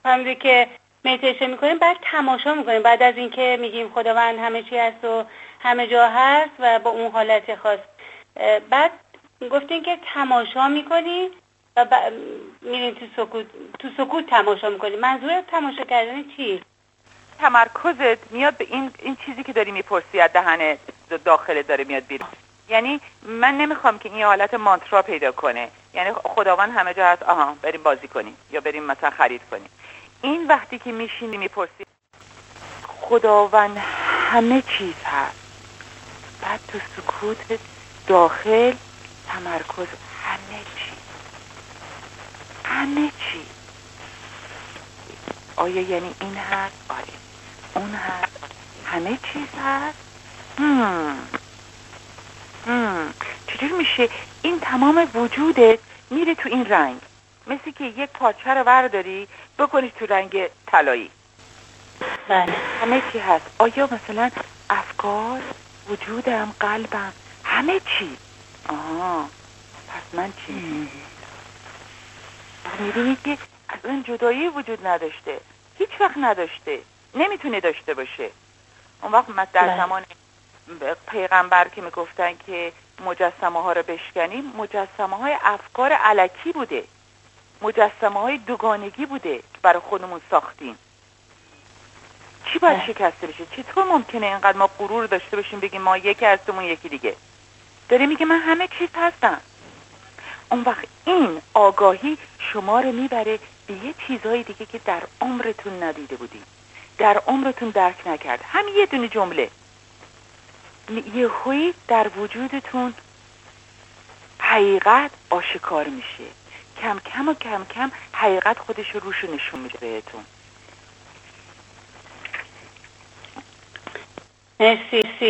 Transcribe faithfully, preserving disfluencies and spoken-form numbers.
همینطور که مدیتیشن میکنیم بعد تماشا میکنیم، بعد از اینکه میگیم خداوند همه چی هست و همه جا هست و با اون حالت خاص، بعد گفتین که تماشا میکنیم و ب... میریم تو سکوت، تو سکوت تماشا میکنیم. منظور تماشا کردن چی؟ تمرکزت میاد به این این چیزی که داری میپرسی از دهن داخل داره میاد بیرون. یعنی من نمیخوام که این حالت مانترا پیدا کنه، یعنی خداوند همه جا هست، آها بریم بازی کنیم یا بریم مثلا خرید کنیم. این وقتی که میشینی میپرسی خداوند همه چیز هست، بعد تو سکوت داخل تمرکز همه چی همه چی آیا یعنی این هست؟ آره اون هست، همه چیز هست. هم. هم. چجور میشه این تمام وجودت میره تو این رنگ، مثل که یک پارچه رو برداری بکنی تو رنگ طلایی. بله. همه چی هست. آیا مثلا افکار، وجودم، قلبم، همه چی. آها پس من چی؟ میبینی که از اون جدایی وجود نداشته، هیچ وقت نداشته، نمیتونه داشته باشه. اون وقت من در زمان پیغمبر که میگفتن که مجسمه ها رو بشکنیم، مجسمه های افکار الکی بوده، مجسمه های دوگانگی بوده که برای خودمون ساختیم. چی باید شکسته بشه؟ چطور ممکنه اینقدر ما غرور داشته باشیم بگیم ما یکی هستیم اون یکی دیگه؟ داره میگه من همه چیز هستم. اون وقت این آگاهی شما رو میبره به یه چیزهای دیگه که در عمرتون ندیده بودیم، در عمرتون درک نکرد. همین یه دونه جمله یه هوی در وجودتون حقیقت آشکار میشه، کم کم و کم کم حقیقت خودش رو روش نشون میده بهتون. مرسی.